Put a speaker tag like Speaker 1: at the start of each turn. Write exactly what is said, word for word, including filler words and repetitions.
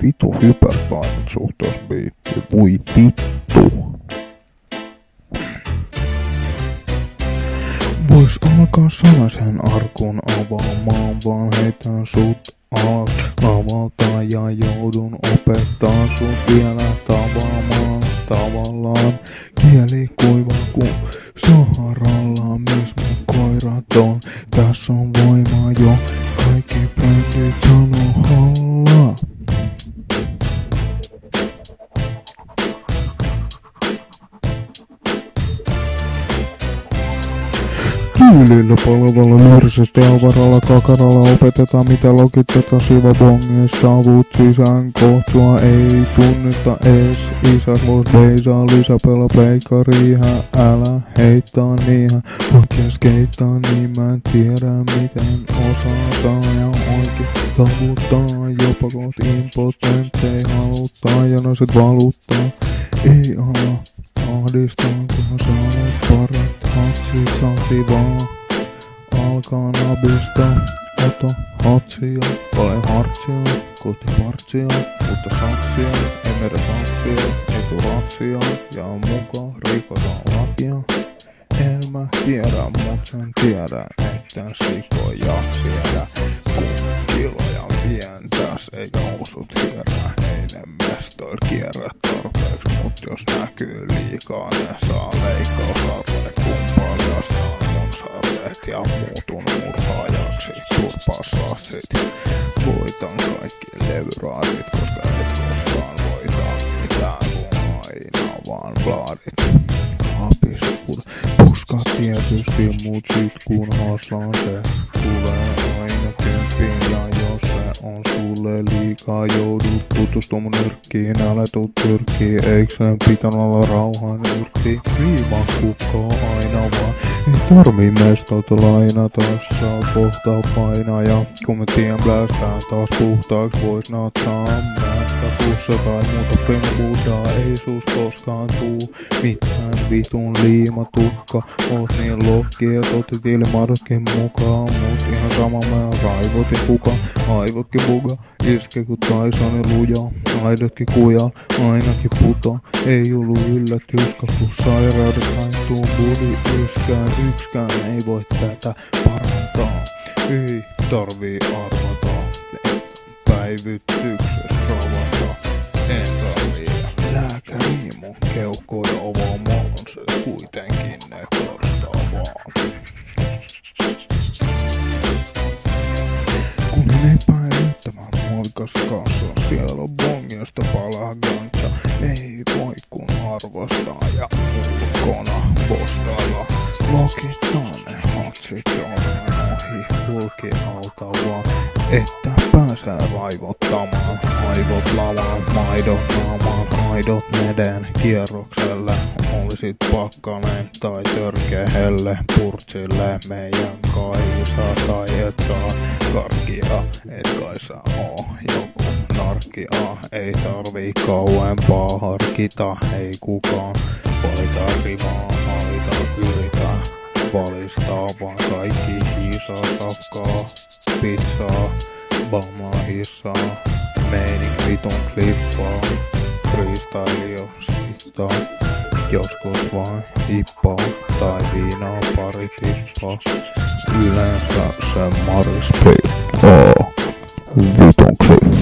Speaker 1: vitu hyperpainot suhteessa biittiin. Voi vittu. Vois alkaa salaisen arkun avaamaan, vaan heitän sut alas lavalta ja joudun opettaa sut vielä tavaamaan. Tavallaan kieli kuiva kuin Saharalla, miss mun koirat on. Tässä on voimaa jo, kaikki frendit sanoo hallaa. Tyylillä palvalla lyyrisesti avaralla kakaralla opetetaan mitä lokitetaan sivabongissa. Avut sisään kohtsua ei tunnista ees. Isä los beisaa lisäpela pleikariihän. Älä heittää niihän. Oikein skeittaa niin mä en tiedä miten osaa saa ja oikein tavuttaa. Jopa koot impotenttei haluttaa ja naiset valuttaa. Ei ala ahdistaa kunhan saanut parit hatsit saati vaan. Alkaa nabista, ota hatsia, ole hartsia, kohti partsia, mutta satsia, ei meidän satsia, ei tuu ratsia, ja on mukaan rikotaan lapia. En mä tiedä, mut sen tiedä, etten sikoja siedä, kun kiloja vientäs, eikä housut hierä, ei ne mestoil kierrä tarpeeksi, mut jos näkyy liikaa, ne saa leikkausarveet, kun paljastaa mun sarvet ja muutun murhaajaksi, turpaa sassit. Voitan kaikki levyraadit, koska et koskaan voita mitään kun aina vaan blaadit. Apisuud, puska tietysti, mut sit kun haslaan se tulee aina kymppiin. Ja jos se on sulle liikaa, joudut tutustumaan nyrkkiin. Älä tuu tyrkkiin, eikö sen pitänyt olla rauhan yrtti? Viivan kukkaa aina vaan, ei tarvii mestolta lainata. Saa kohtaa painaa ja kun mä tien blästään taas puhtaaks vois natsaa. Mästä pussa tai muuta prima buddhaa, ei susta koskaan tuu mitään vitun liimatukka. Oot niin lokki et otit ilmarkin mukaan. Mut ihan sama mä raivotin kuka, aivotkin buga. Iske ku Tysonin luja, aidotkin kuja, ainakin futa. Ei ollu yllätyska ku sairaudet haittuu budi yskään. Ykskään ei voi tätä parantaa, ei tarvii arvata. Päivytykses ravata, en tarvii lääkäri mun keuhkoja avaamaan. Se kuitenkin ne korstaa vaan. Kun menee päivittämään muovikas kassa, siellä on bongiosta palaa gantsa. Ei voi kun arvostaa ja ulkona bostailla. Lokittaa ne hatsit jollain ohi, kulki alta vaan. Että pääsee raivottamaan, aivot lavaan, maidot naamaan, aidot meden kierrokselle. Olisit pakkanen tai törkeä helle, purtsille meidän kaisa tai et saa karkia, et kai sä oo joku narkia. Ei tarvii kauempaa harkita, ei kukaan valita rimaa, haita yritä. Valistaa vaan kaikki hiisaa, safkaa, pizzaa, bammaa hissaa, meinik vitun klippaa, freestyle jos sittaa, joskus vain hippaa, tai viinaa pari tippaa, yleensä se Maris P. Oh, vitun kliff.